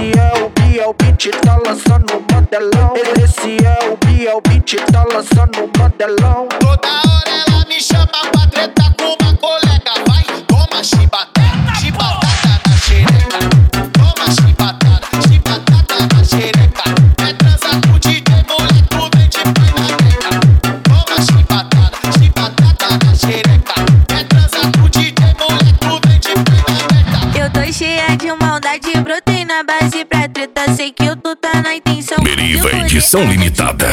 Esse é o Biel Beat, tá lançando um modelão. Esse é o Biel Beat, tá lançando um modelão. Toda hora ela me chama pra tretar com uma colega. Vai, toma chibatada, chibatada na xereca. Toma chibatada, chibatada na xereca. É transa com o DJ, mulher, tu vem de pai na beca. Toma chibatada, chibatada na xereca. É transa com o DJ, mulher, tu vem de pai na beca. Eu tô cheia de maldade, brotei na base pra treta. Sei que tu tá na intenção. Meriva edição limitada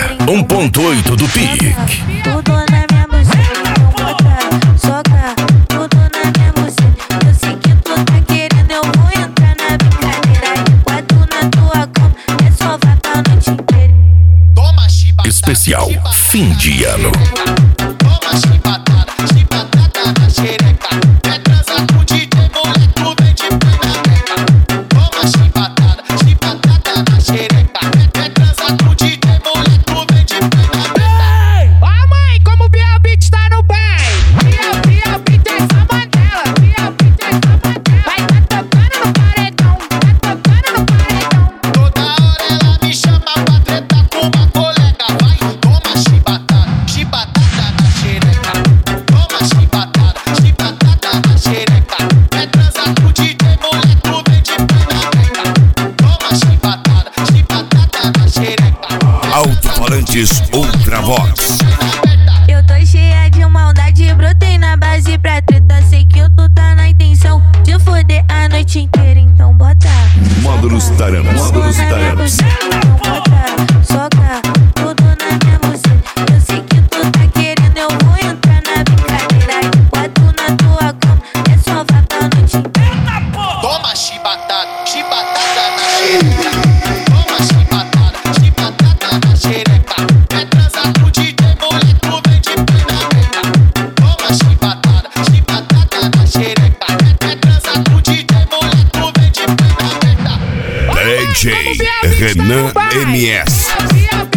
1.8 do PIC. Tudo na minha buceta, então bota, soca. Tudo na minha buceta. Eu sei que tu tá querendo, eu vou entrar na brincadeira. De quatro na tua cama, é só vaca a noite inteira. Toma chibatada, Especial fim de ano. toma chibatada, chibatada na xereca. É transa com o DJ, mulher, tu vem de pai na beca. Toma chibatada, chibatada na xereca. É transa com o DJ, mulher, tu vem de pai na beca. Ó mãe, como o Biel Beat tá no bem. Biel Beat é essa mandela. Biel Beat é essa mandela. Vai tá tocando no paredão, tá tocando no paredão. Toda hora ela me chama pra tretar com uma colega. Vai, toma chibatada, chibatada na xereca. Toma chibatada, chibatada na xereca. É transa com o DJ, mulher, tu vem de pai na beca. Toma chibatada, chibatada na xereca. Alto-falantes Ultra Vox. Eu tô cheia de maldade, brotei na base pra treta. Sei que tu tá na intenção de foder a noite inteira, então bota. Módulos Taranos. Módulos Taranos. Então bota, soca. Tudo na minha buceta. Eu sei que tu tá querendo, eu vou entrar na brincadeira. De quatro na tua cama, é só vaca a noite inteira. Toma chibatada, chibatada na xereca. Toma chibatada, chibatada na xereca. É transa com o DJ, mulher, tu vem de pai na beca. Toma chibatada, chibatada na xereca. É transa com o DJ, mulher, tu vem de pai na beca. DJ Renan MS. Biel